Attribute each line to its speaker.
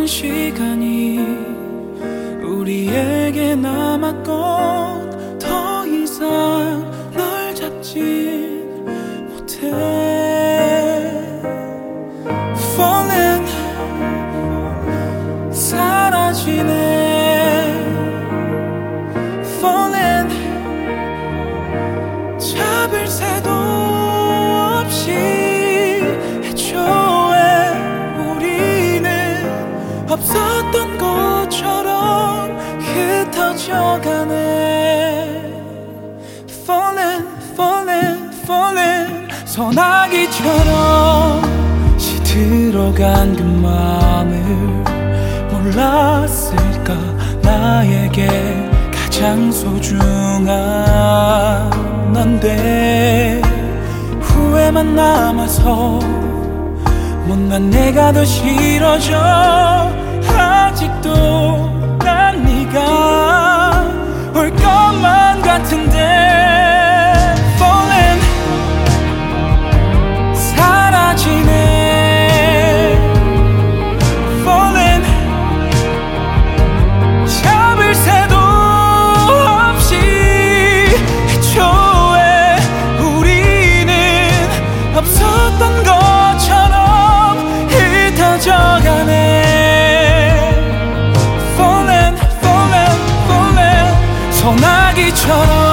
Speaker 1: 남은 시간이 우리에게 남았건 더 이상 널 잡진 못해. Falling 사라지네. Falling 잡을 새도 없이 애초에 우리는 없었던 것처럼 흩어져가네. Falling, falling, falling 소나기처럼 시들어간 그 맘을 몰랐을까. 나에게 가장 소중한 넌데 후회만 남아서 못난 내가 더 싫어져. 아직도 난 네가 올 것만 같은데. Falling 사라지네. Falling 잡을 새도 없이 애초에 우리는 없었던 것처럼 흩어져가네. Falling, falling, falling 소나기처럼